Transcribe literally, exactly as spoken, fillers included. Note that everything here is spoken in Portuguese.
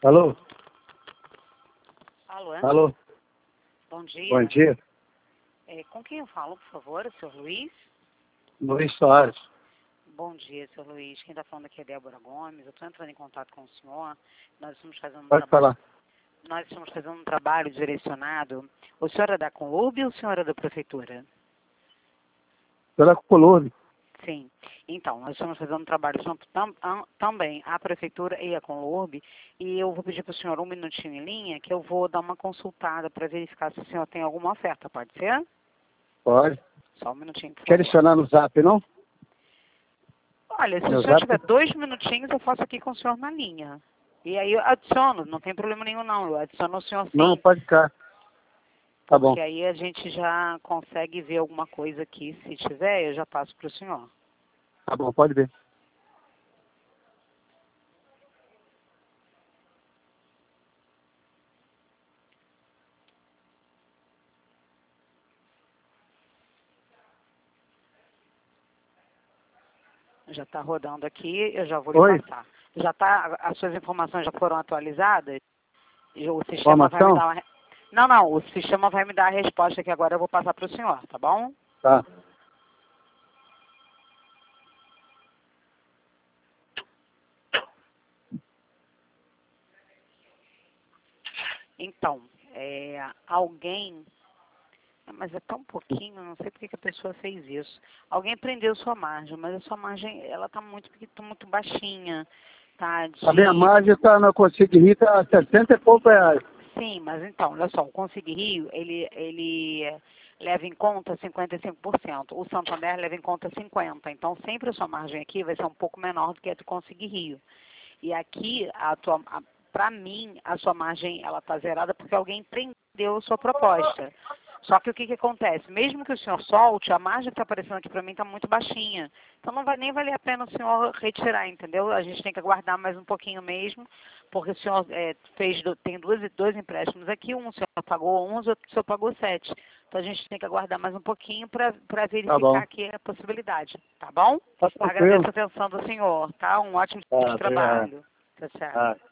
Alô? Alô? Alô? Bom dia. Bom dia. É, com quem eu falo, por favor? O senhor Luiz? Luiz Soares. Bom dia, senhor Luiz. Quem está falando aqui é Débora Gomes. Eu estou entrando em contato com o senhor. Nós estamos fazendo um Pode trabalho. falar. Nós estamos fazendo um trabalho direcionado. O senhor é da Conlurb ou o senhor é da prefeitura? Pela Colônia. Sim. Então, nós estamos fazendo um trabalho junto tam, am- também à prefeitura e à Conlurb. E eu vou pedir para o senhor um minutinho em linha, que eu vou dar uma consultada para verificar se o senhor tem alguma oferta. Pode ser? Pode. Só um minutinho, por Quer favor. adicionar no zap, não? Olha, se Meu o senhor zap? tiver dois minutinhos, eu faço aqui com o senhor na linha. E aí eu adiciono, não tem problema nenhum não, eu adiciono o senhor sim. Não, pode ficar. Tá bom. Porque aí a gente já consegue ver alguma coisa aqui. Se tiver, eu já passo para o senhor. Tá bom, pode ver. Já está rodando aqui, eu já vou lhe Oi? passar. Já tá, as suas informações já foram atualizadas? E o sistema vai me Informação? dar uma... re- Não, não, o sistema vai me dar a resposta que agora eu vou passar para o senhor, tá bom? Tá. Então, é, alguém... Ah, mas é tão pouquinho, não sei por que que a pessoa fez isso. Alguém prendeu sua margem, mas a sua margem, ela tá muito, tá muito baixinha, tá de... A minha margem tá na Consigo Rio, tá a sessenta e poucos reais. Sim, mas então, olha só, o Consig Rio, ele, ele leva em conta cinquenta e cinco por cento. O Santander leva em conta cinquenta por cento. Então, sempre a sua margem aqui vai ser um pouco menor do que a do Consig Rio. E aqui, a tua, a, pra mim, a sua margem, ela tá zerada porque alguém prendeu a sua proposta. Só que o que que acontece? Mesmo que o senhor solte, a margem que está aparecendo aqui para mim está muito baixinha. Então não vai nem valer a pena o senhor retirar, entendeu? A gente tem que aguardar mais um pouquinho mesmo, porque o senhor é, fez, do- tem dois, dois empréstimos aqui, um o senhor pagou onze, outro o senhor pagou sete. Então a gente tem que aguardar mais um pouquinho para Tá bom. verificar aqui a possibilidade, tá bom? Tá tranquilo. Agradeço a atenção do senhor, tá? Um ótimo dia Tá, de obrigado. trabalho. Tá certo. Tá.